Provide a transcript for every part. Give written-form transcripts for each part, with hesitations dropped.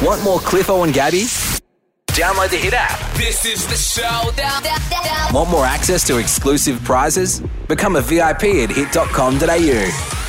Want more Cliffo and Gabby? Download the Hit app. This is the showdown. Want more access to exclusive prizes? Become a VIP at hit.com.au.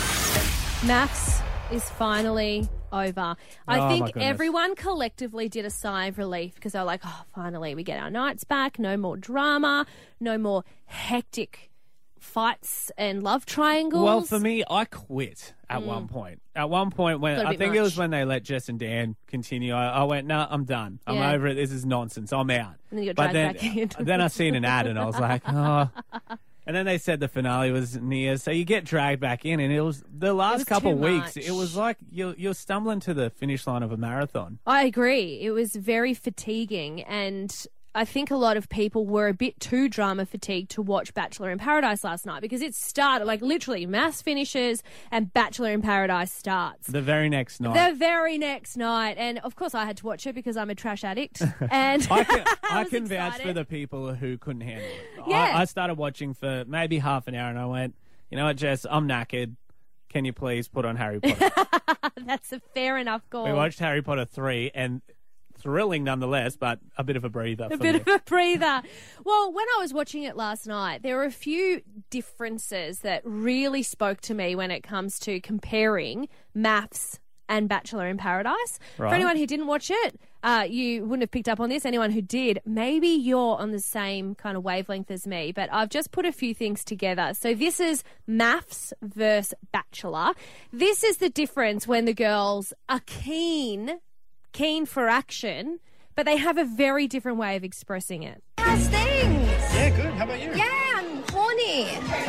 Maths is finally over. I Oh, my think goodness. everyone collectively did a sigh of relief because they're like, oh, finally we get our nights back. No more drama. No more hectic fights and love triangles. Well, for me, I quit at one point. At one point, when Got a I bit think it was much. when they let Jess and Dan continue, I went, no, I'm done. I'm Yeah. over it. This is nonsense. I'm out. And then you But got dragged back in. then I seen an ad and I was like, oh. And then they said the finale was near, so you get dragged back in. And it was the last was couple too weeks. much. It was like you're stumbling to the finish line of a marathon. I agree. It was very fatiguing, and I think a lot of people were a bit too drama fatigued to watch Bachelor in Paradise last night because it started, like literally, Maths finishes and Bachelor in Paradise starts. The very next night. The very next night. And of course I had to watch it because I'm a trash addict. And I was can vouch excited. for the people who couldn't handle it. Yeah. I started watching for maybe half an hour and I went, you know what, Jess, I'm knackered. Can you please put on Harry Potter? That's a fair enough goal. We watched Harry Potter 3 and thrilling nonetheless, but a bit of a breather for A bit me. of a breather. Well, when I was watching it last night, there were a few differences that really spoke to me when it comes to comparing Maths and Bachelor in Paradise. For Right. anyone who didn't watch it, you wouldn't have picked up on this. Anyone who did, maybe you're on the same kind of wavelength as me, but I've just put a few things together. So this is Maths versus Bachelor. This is the difference when the girls are keen for action, but they have a very different way of expressing it. How's things? Yeah, good. How about you? Yeah, I'm horny.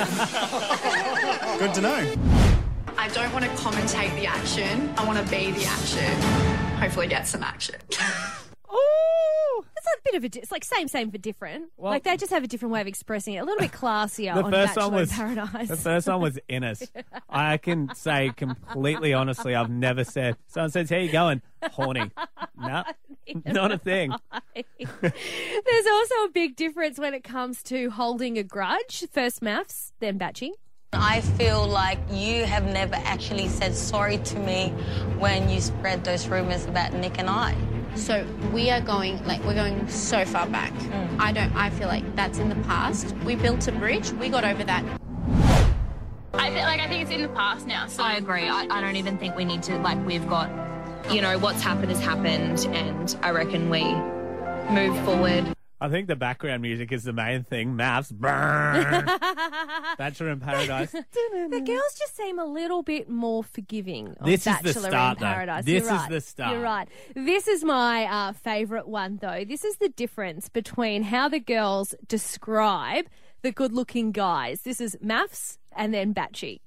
Good to know. I don't want to commentate the action. I want to be the action. Hopefully get some action. Oh, it's a bit of it's like same for different. Well- like they just have a different way of expressing it. A little bit classier The on first Bachelor one was in Paradise. The first one was Innes. I can say completely honestly, I've never said. Someone says, "How you going?" Horny. No, not a thing. There's also a big difference when it comes to holding a grudge. First Maths, then Batchy. I feel like you have never actually said sorry to me when you spread those rumors about Nick and I. So we're going so far back. I feel like that's in the past. We built a bridge. We got over that. I think it's in the past now. So I agree. I don't even think we need to, we've got, what's happened has happened, and I reckon we move forward. I think the background music is the main thing. Maths, brrr. Bachelor in Paradise. The girls just seem a little bit more forgiving of This is the Bachelor start, in though. Paradise. This You're is right. the start. You're right. This is my favourite one, though. This is the difference between how the girls describe the good-looking guys. This is Maths and then Batchy.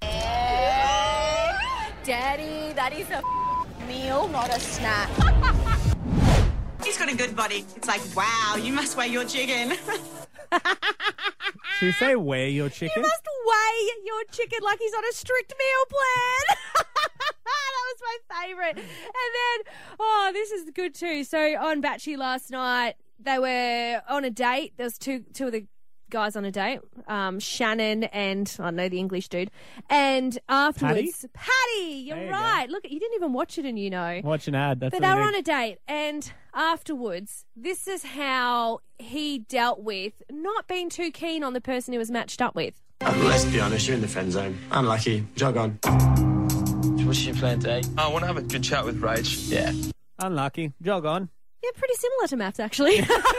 Daddy, that is a meal, not a snack. He's got a good body. It's like, wow, you must weigh your chicken. Should we say where your chicken? You must weigh your chicken like he's on a strict meal plan. That was my favourite. And then, this is good too. So on Batchy last night, they were on a date. There was two of the guys on a date, Shannon and, I don't know, the English dude. And afterwards, Patty, you're There you right. Look, you didn't even watch it and you know. Watch an ad. That's But what they we were need. on a date, and afterwards, this is how he dealt with not being too keen on the person he was matched up with. Let's be honest, you're in the friend zone. Unlucky. Jog on. What's your plan today? I want to have a good chat with Rach. Yeah. Unlucky. Jog on. Yeah, pretty similar to Maths, actually.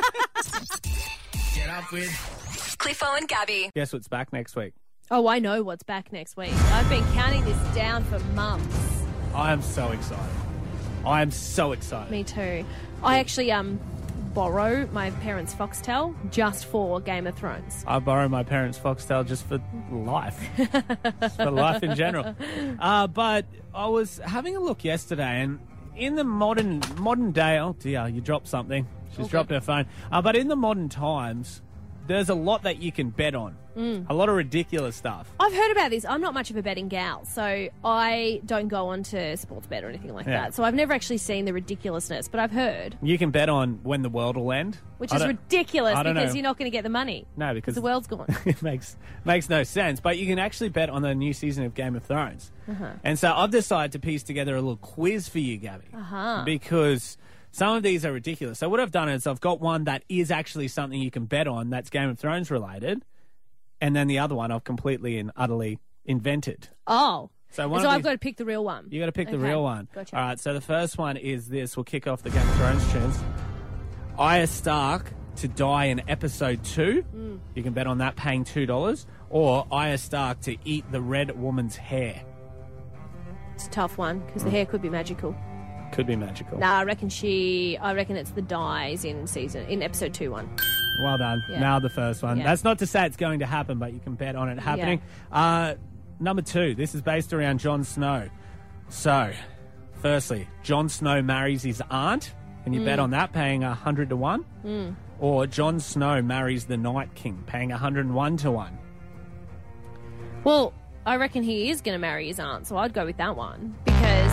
Get up with Cliffo and Gabby. Guess what's back next week? Oh, I know what's back next week. I've been counting this down for months. I am so excited. I am so excited. Me too. I actually borrow my parents' Foxtel just for Game of Thrones. I borrow my parents' Foxtel just for life. Just for life in general. But I was having a look yesterday, and in the modern day, oh dear, you dropped something. She's dropped her phone. But in the modern times, there's a lot that you can bet on. A lot of ridiculous stuff. I've heard about this. I'm not much of a betting gal, so I don't go on to sports bet or anything like that. So I've never actually seen the ridiculousness, but I've heard. You can bet on when the world will end. Which is ridiculous I don't because know. you're not going to get the money. No, because the world's gone. It makes no sense. But you can actually bet on the new season of Game of Thrones. And so I've decided to piece together a little quiz for you, Gabby. Because some of these are ridiculous. So what I've done is I've got one that is actually something you can bet on that's Game of Thrones related. And then the other one I've completely and utterly invented. Oh. So I've got to pick the real one. You got to pick the real one. Gotcha. All right, so the first one is this. We'll kick off the Game of Thrones tunes. Arya Stark to die in episode 2. You can bet on that, paying $2. Or Arya Stark to eat the Red Woman's hair. It's a tough one because the hair could be magical. Could be magical. Nah, I reckon it's the dies in episode 2 one. Well done. Yeah. Now the first one. Yeah. That's not to say it's going to happen, but you can bet on it happening. Number 2, this is based around Jon Snow. So, firstly, Jon Snow marries his aunt. Can you bet on that, paying 100 to 1? Or Jon Snow marries the Night King, paying 101 to 1? Well, I reckon he is going to marry his aunt, so I'd go with that one because...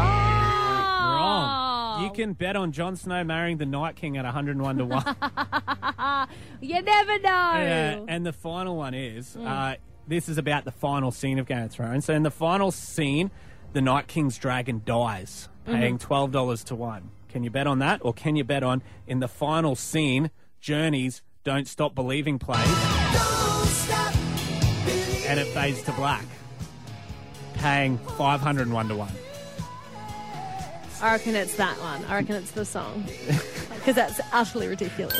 Wrong. You can bet on Jon Snow marrying the Night King at 101 to 1. You never know. Yeah, and the final one is, this is about the final scene of Game of Thrones. So in the final scene, the Night King's dragon dies, paying $12 to 1. Can you bet on that? Or can you bet on, in the final scene, Journey's Don't Stop Believing plays, and it fades to black, paying 501 to 1. I reckon it's that one. I reckon it's the song. Because that's utterly ridiculous.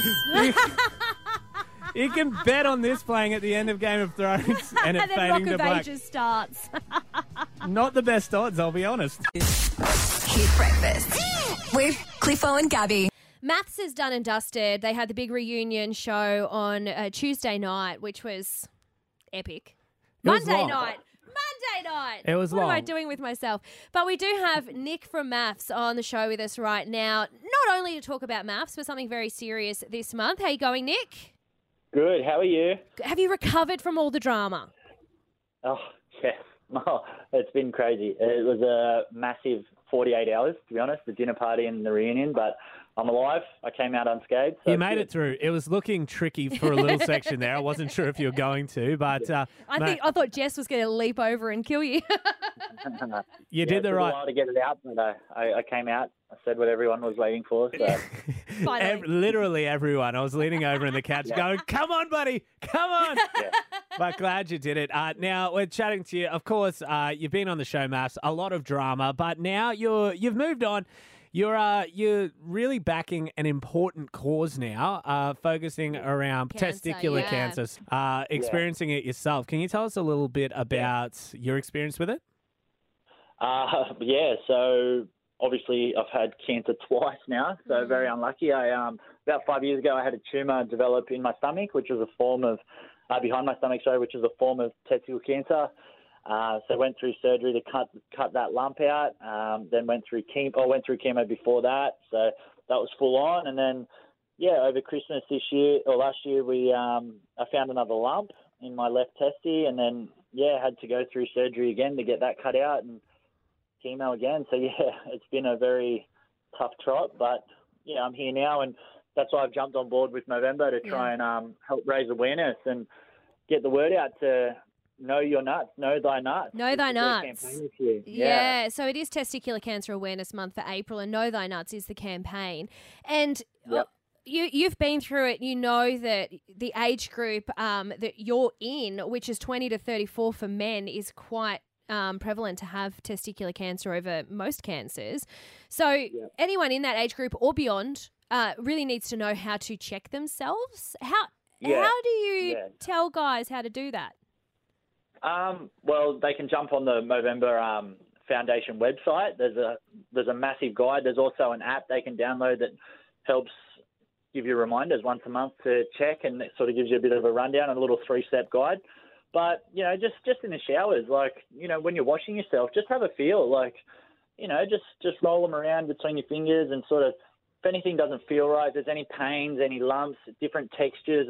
You can bet on this playing at the end of Game of Thrones and it and then fading Rock to of black. Ages starts. Not the best odds, I'll be honest. Hit breakfast with Cliffo and Gabby. Maths is done and dusted. They had the big reunion show on Tuesday night, which was epic. Monday night. It was What long. am I doing with myself? But we do have Nick from Maths on the show with us right now, not only to talk about maths, but something very serious this month. How you going, Nick? Good. How are you? Have you recovered from all the drama? Oh, yeah. Oh, it's been crazy. It was a massive 48 hours, to be honest, the dinner party and the reunion, but I'm alive. I came out unscathed. So You made it through. It was looking tricky for a little section there. I wasn't sure if you were going to, but I thought Jess was going to leap over and kill you. You did the It took right. a while to get it out, but I came out. I said what everyone was waiting for. So. Literally everyone. I was leaning over in the couch going, come on, buddy, come on. But glad you did it. Now, we're chatting to you. Of course, you've been on the show, Maths, a lot of drama, but now you've moved on. You're really backing an important cause now, focusing around testicular cancers, experiencing it yourself. Can you tell us a little bit about your experience with it? So obviously I've had cancer twice now, so very unlucky. About 5 years ago I had a tumour develop in my stomach, which was a form of, behind my stomach, which is a form of testicular cancer. So went through surgery to cut that lump out, then went through chemo before that, so that was full on. And then, over Christmas last year, I found another lump in my left testy, and then, had to go through surgery again to get that cut out and chemo again. So, it's been a very tough trot, but, I'm here now, and that's why I've jumped on board with Movember to try and help raise awareness and get the word out to know your nuts, know thy nuts. Know thy nuts. Campaign this year. Yeah, so it is Testicular Cancer Awareness Month for April, and Know Thy Nuts is the campaign. And you've been through it. You know that the age group that you're in, which is 20 to 34 for men, is quite prevalent to have testicular cancer over most cancers. So anyone in that age group or beyond really needs to know how to check themselves. How do you tell guys how to do that? Well, they can jump on the Movember Foundation website. There's a massive guide. There's also an app they can download that helps give you reminders once a month to check, and it sort of gives you a bit of a rundown and a little 3-step guide. But, just in the showers, when you're washing yourself, just have a feel, just roll them around between your fingers and sort of, if anything doesn't feel right, if there's any pains, any lumps, different textures or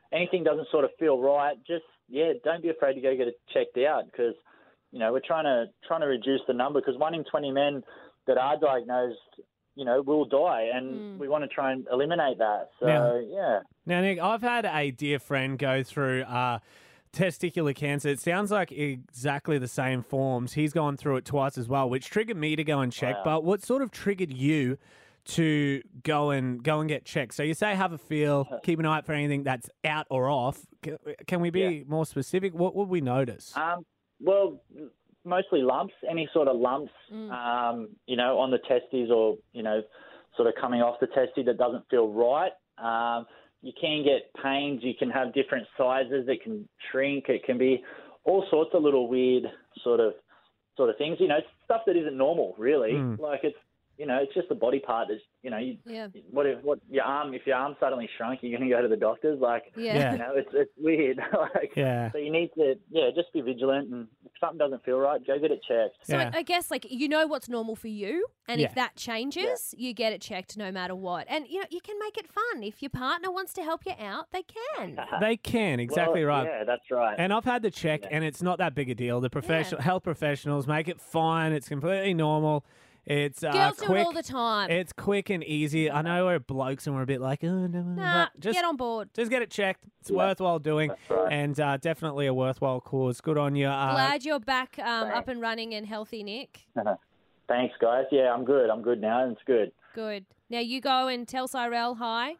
anything doesn't sort of feel right, just don't be afraid to go get it checked out because we're trying to reduce the number because 1 in 20 men that are diagnosed, will die, and we want to try and eliminate that. So Now, Nick, I've had a dear friend go through testicular cancer. It sounds like exactly the same forms. He's gone through it twice as well, which triggered me to go and check. Wow. But what sort of triggered you to go and get checked? So you say have a feel, keep an eye out for anything that's out or off. Can we be more specific? What would we notice? Well, mostly lumps, any sort of lumps, on the testes or, sort of coming off the testes that doesn't feel right. You can get pains. You can have different sizes. It can shrink. It can be all sorts of little weird sort of things. Stuff that isn't normal, really. Like it's just a body part. That's what your arm? If your arm suddenly shrunk, you're going to go to the doctors. It's weird. So you need to just be vigilant, and if something doesn't feel right, go get it checked. So I guess what's normal for you, and if that changes, you get it checked no matter what. And you can make it fun. If your partner wants to help you out, they can. They can, exactly right. Yeah, that's right. And I've had the check, and it's not that big a deal. The health professionals make it fine. It's completely normal. It's girls quick. do it all the time. It's quick and easy. I know we're blokes and we're a bit like, oh no, nah, just get on board. Just get it checked. It's worthwhile doing, and definitely a worthwhile cause. Good on you. Glad you're back up and running and healthy, Nick. Thanks, guys. Yeah, I'm good. I'm good now, and it's good. Good. Now you go and tell Cyrell hi.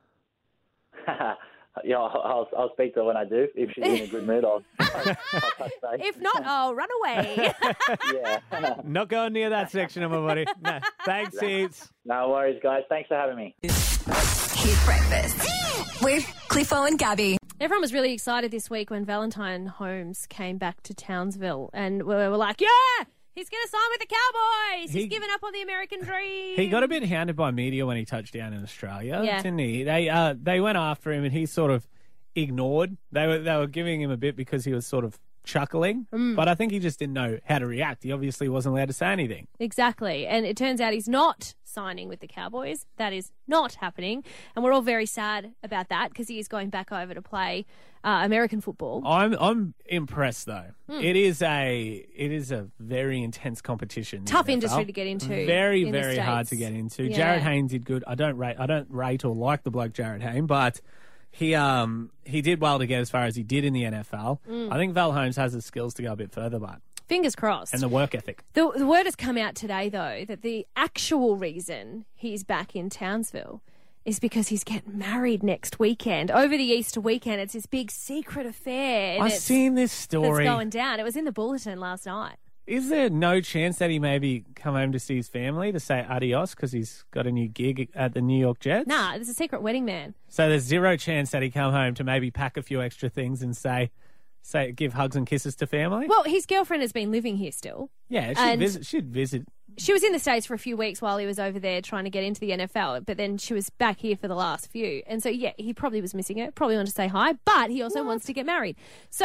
Yeah, I'll speak to her when I do. If she's in a good mood, I'll touch base. If not, I'll run away. Not going near that section of my body. No. Thanks, heaps. No worries, guys. Thanks for having me. Hit Breakfast with Cliffo and Gabby. Everyone was really excited this week when Valentine Holmes came back to Townsville, and we were like, he's going to sign with the Cowboys. He's given up on the American dream. He got a bit hounded by media when he touched down in Australia, didn't he? They went after him and he sort of ignored. They were giving him a bit because he was sort of chuckling, but I think he just didn't know how to react. He obviously wasn't allowed to say anything. Exactly, and it turns out he's not signing with the Cowboys. That is not happening, and we're all very sad about that because he is going back over to play American football. I'm impressed though. It is a very intense competition. Tough industry to get into. Very, very hard to get into. Yeah. Jared Haynes did good. I don't rate or like the bloke Jared Haynes, but he did well to get as far as he did in the NFL. I think Val Holmes has the skills to go a bit further, but fingers crossed. And the work ethic. The word has come out today, though, that the actual reason he's back in Townsville is because he's getting married next weekend. Over the Easter weekend, it's this big secret affair. I've seen this story. That's going down. It was in the bulletin last night. Is there no chance that he maybe come home to see his family to say adios because he's got a new gig at the New York Jets? Nah, there's a secret wedding man. So there's zero chance that he come home to maybe pack a few extra things and say give hugs and kisses to family? Well, his girlfriend has been living here still. Yeah, she'd visit. She was in the States for a few weeks while he was over there trying to get into the NFL, but then she was back here for the last few. And so, he probably was missing her, probably wanted to say hi, but he also wants to get married. So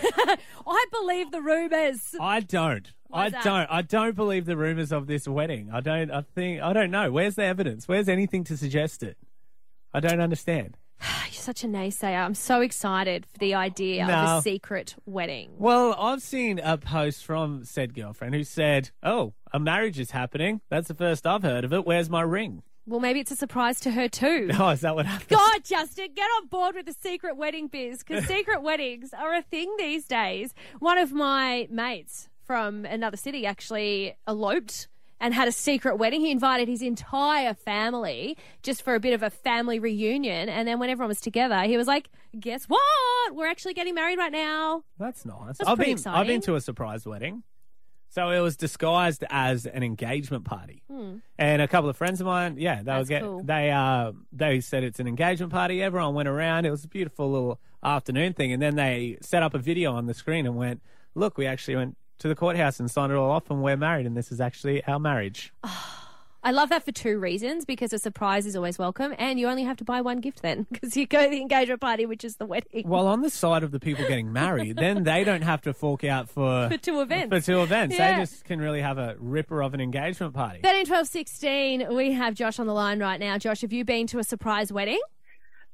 I believe the rumours. I don't. I don't believe the rumours of this wedding. I don't know. Where's the evidence? Where's anything to suggest it? I don't understand. You're such a naysayer. I'm so excited for the idea of a secret wedding. Well, I've seen a post from said girlfriend who said, "Oh, a marriage is happening. That's the first I've heard of it. Where's my ring?" Well, maybe it's a surprise to her too. Oh, is that what happened? God, Justin, get on board with the secret wedding biz, because secret weddings are a thing these days. One of my mates from another city actually eloped and had a secret wedding. He invited his entire family just for a bit of a family reunion. And then when everyone was together, he was like, guess what? We're actually getting married right now. That's nice. That's pretty exciting. I've been to a surprise wedding. So it was disguised as an engagement party. And a couple of friends of mine, cool. They said it's an engagement party. Everyone went around. It was a beautiful little afternoon thing. And then they set up a video on the screen and went, look, we actually went to the courthouse and signed it all off and we're married and this is actually our marriage. I love that for two reasons, because a surprise is always welcome and you only have to buy one gift then, because you go to the engagement party, which is the wedding. Well, on the side of the people getting married, then they don't have to fork out for two events. Yeah. They just can really have a ripper of an engagement party. 13, 12, 16, we have Josh on the line right now. Josh, have you been to a surprise wedding?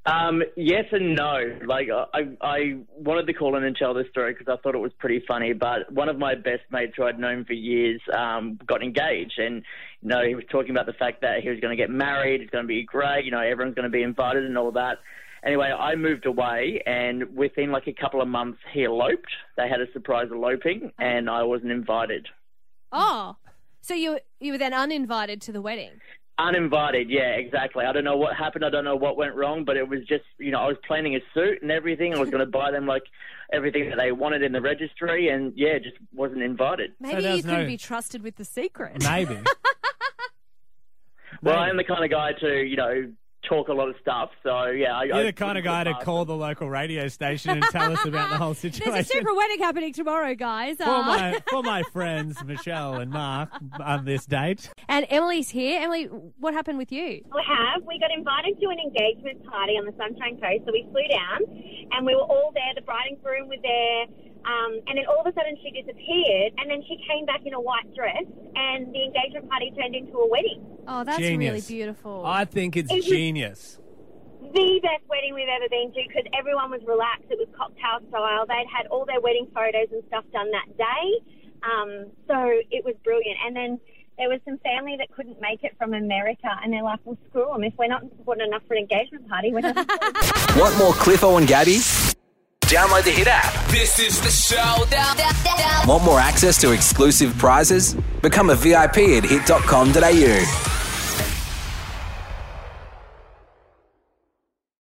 Yes and no. Like, I wanted to call in and tell this story because I thought it was pretty funny, but one of my best mates who I'd known for years got engaged, and, you know, he was talking about the fact that he was going to get married, it's going to be great, you know, everyone's going to be invited and all that. Anyway, I moved away, and within like a couple of months, he eloped. They had a surprise eloping, and I wasn't invited. Oh, so you were then uninvited to the wedding? Uninvited, yeah, exactly. I don't know what happened. I don't know what went wrong, but it was just, you know, I was planning a suit and everything. I was going to buy them, like, everything that they wanted in the registry, and, yeah, just wasn't invited. Maybe you couldn't be trusted with the secret. Maybe. Well, I am the kind of guy to, you know, talk a lot of stuff, so, yeah. You're the kind of guy to call the local radio station and tell us about the whole situation. There's a secret wedding happening tomorrow, guys. For my friends, Michelle and Mark, on this date. And Emily's here. Emily, what happened with you? We got invited to an engagement party on the Sunshine Coast, so we flew down, and we were all there. The bride and groom were there, and then all of a sudden she disappeared, and then she came back in a white dress, and the engagement party turned into a wedding. Oh, that's Genius. really beautiful. I think it's genius. The best wedding we've ever been to because everyone was relaxed. It was cocktail style. They'd had all their wedding photos and stuff done that day. So it was brilliant. And then there was some family that couldn't make it from America, and they're like, well, screw them. If we're not important enough for an engagement party, we're not. Want more Cliffo and Gabby? Download the Hit app. This is the showdown. Want more access to exclusive prizes? Become a VIP at hit.com.au.